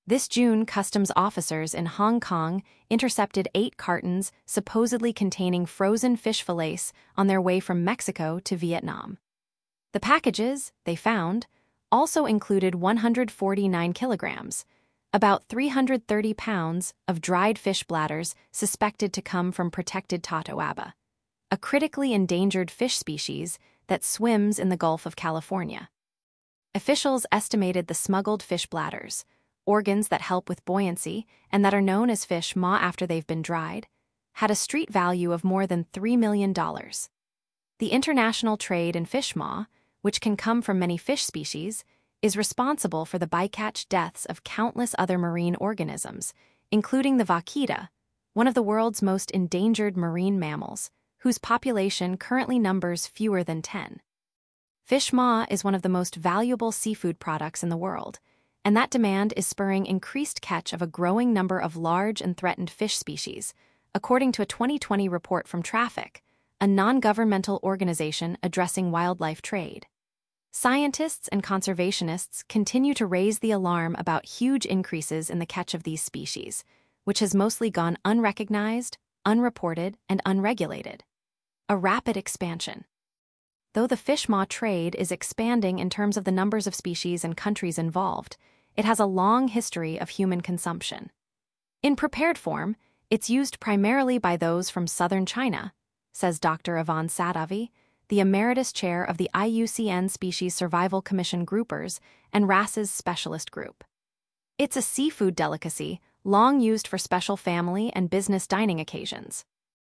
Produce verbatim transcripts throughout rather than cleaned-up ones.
This June, customs officers in Hong Kong intercepted eight cartons supposedly containing frozen fish fillets on their way from Mexico to Vietnam. The packages, they found, also included one hundred forty-nine kilograms, about three hundred thirty pounds, of dried fish bladders suspected to come from protected Totoaba, a critically endangered fish species that swims in the Gulf of California. Officials estimated the smuggled fish bladders, organs that help with buoyancy and that are known as fish maw after they've been dried, had a street value of more than three million dollars. The international trade in fish maw, which can come from many fish species, is responsible for the bycatch deaths of countless other marine organisms, including the vaquita, one of the world's most endangered marine mammals, whose population currently numbers fewer than ten. Fish maw is one of the most valuable seafood products in the world, and that demand is spurring increased catch of a growing number of large and threatened fish species, according to a twenty twenty report from Traffic, a non-governmental organization addressing wildlife trade. Scientists and conservationists continue to raise the alarm about huge increases in the catch of these species, which has mostly gone unrecognized, unreported, and unregulated. A rapid expansion. Though the fish maw trade is expanding in terms of the numbers of species and countries involved, it has a long history of human consumption. In prepared form, it's used primarily by those from southern China, says Doctor Yvonne Sadavi, the Emeritus Chair of the I U C N Species Survival Commission Groupers and R A S's Specialist Group. It's a seafood delicacy, long used for special family and business dining occasions.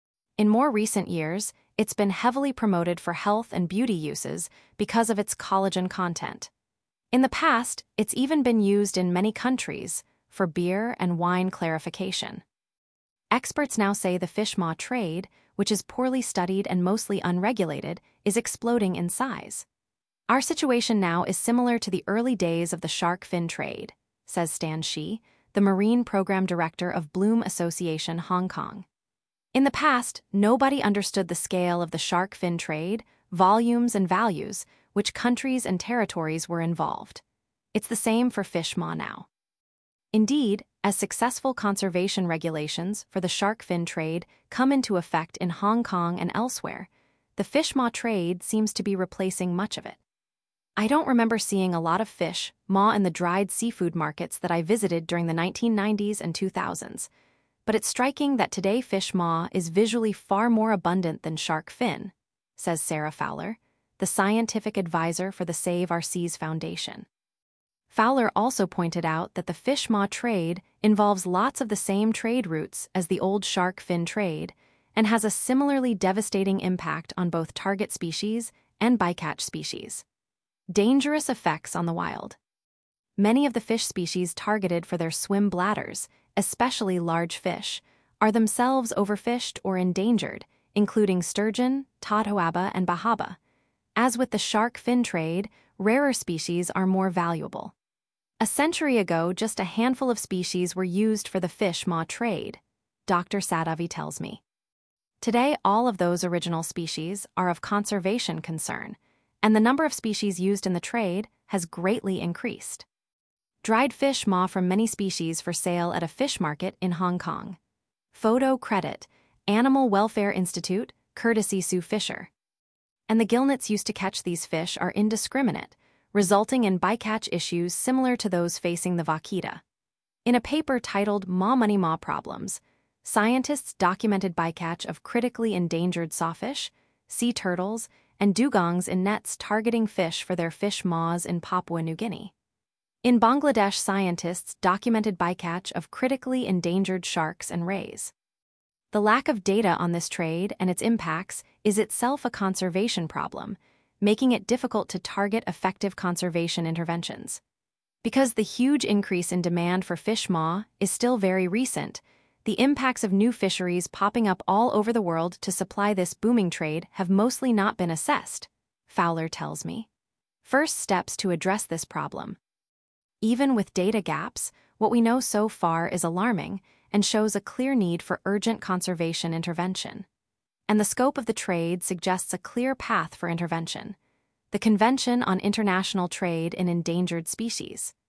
In more recent years, it's been heavily promoted for health and beauty uses because of its collagen content. In the past, it's even been used in many countries for beer and wine clarification. Experts now say the fish maw trade, which is poorly studied and mostly unregulated, is exploding in size. Our situation now is similar to the early days of the shark fin trade, says Stan Shi, the Marine Program Director of Bloom Association Hong Kong. In the past, nobody understood the scale of the shark fin trade, volumes and values, which countries and territories were involved. It's the same for fish maw now. Indeed, as successful conservation regulations for the shark fin trade come into effect in Hong Kong and elsewhere, the fish maw trade seems to be replacing much of it. I don't remember seeing a lot of fish maw in the dried seafood markets that I visited during the nineteen nineties and two thousands, but it's striking that today fish maw is visually far more abundant than shark fin, says Sarah Fowler, the scientific advisor for the Save Our Seas Foundation. Fowler also pointed out that the fish maw trade involves lots of the same trade routes as the old shark fin trade and has a similarly devastating impact on both target species and bycatch species. Dangerous effects on the wild. Many of the fish species targeted for their swim bladders, especially large fish, are themselves overfished or endangered, including sturgeon, totoaba, and bahaba. As with the shark fin trade, rarer species are more valuable. A century ago, just a handful of species were used for the fish maw trade, Doctor Sadavi tells me. Today, all of those original species are of conservation concern, and the number of species used in the trade has greatly increased. Dried fish maw from many species for sale at a fish market in Hong Kong. Photo credit, Animal Welfare Institute, courtesy Sue Fisher. And the gillnets used to catch these fish are indiscriminate, resulting in bycatch issues similar to those facing the vaquita. In a paper titled Maw Money Maw Problems, scientists documented bycatch of critically endangered sawfish, sea turtles, and dugongs in nets targeting fish for their fish maws in Papua New Guinea. In Bangladesh, scientists documented bycatch of critically endangered sharks and rays. The lack of data on this trade and its impacts is itself a conservation problem, making it difficult to target effective conservation interventions. Because the huge increase in demand for fish maw is still very recent, the impacts of new fisheries popping up all over the world to supply this booming trade have mostly not been assessed, Fowler tells me. First steps to address this problem. Even with data gaps, what we know so far is alarming and shows a clear need for urgent conservation intervention. And the scope of the trade suggests a clear path for intervention: the Convention on International Trade in Endangered Species.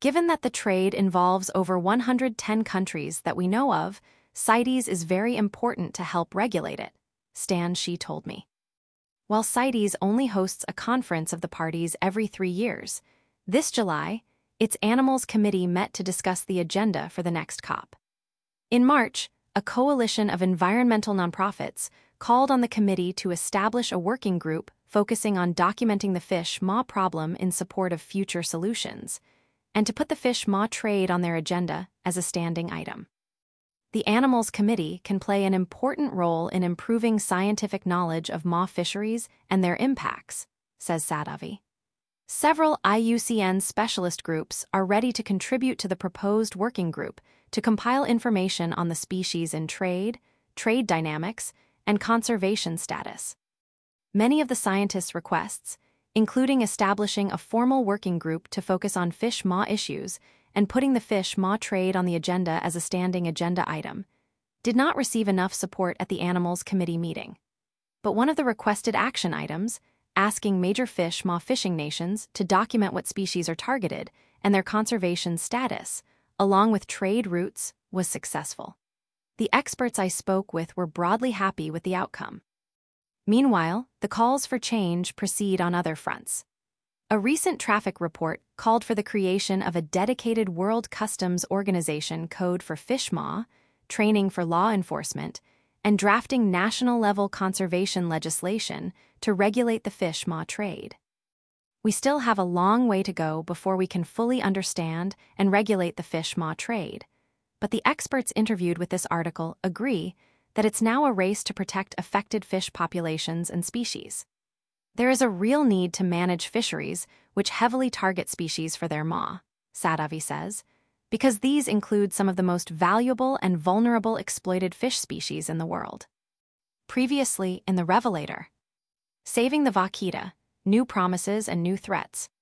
Given that the trade involves over one hundred ten countries that we know of, CITES is very important to help regulate it, Stan Shi told me. While CITES only hosts a conference of the parties every three years, this July, its Animals Committee met to discuss the agenda for the next COP. In March, a coalition of environmental nonprofits called on the committee to establish a working group focusing on documenting the fish maw problem in support of future solutions, and to put the fish maw trade on their agenda as a standing item. The Animals Committee can play an important role in improving scientific knowledge of maw fisheries and their impacts, says Sadovy. Several I U C N specialist groups are ready to contribute to the proposed working group to compile information on the species in trade, trade dynamics, and conservation status. Many of the scientists' requests, including establishing a formal working group to focus on fish maw issues and putting the fish maw trade on the agenda as a standing agenda item, did not receive enough support at the Animals Committee meeting. But one of the requested action items, asking major fish maw fishing nations to document what species are targeted and their conservation status, along with trade routes, was successful. The experts I spoke with were broadly happy with the outcome. Meanwhile, the calls for change proceed on other fronts. A recent traffic report called for the creation of a dedicated World Customs Organization code for fish maw, training for law enforcement, and drafting national-level conservation legislation to regulate the fish maw trade. We still have a long way to go before we can fully understand and regulate the fish maw trade, but the experts interviewed with this article agree that it's now a race to protect affected fish populations and species. There is a real need to manage fisheries which heavily target species for their maw, Sadovy says, because these include some of the most valuable and vulnerable exploited fish species in the world. Previously in the Revelator, Saving the Vaquita, New Promises and New Threats.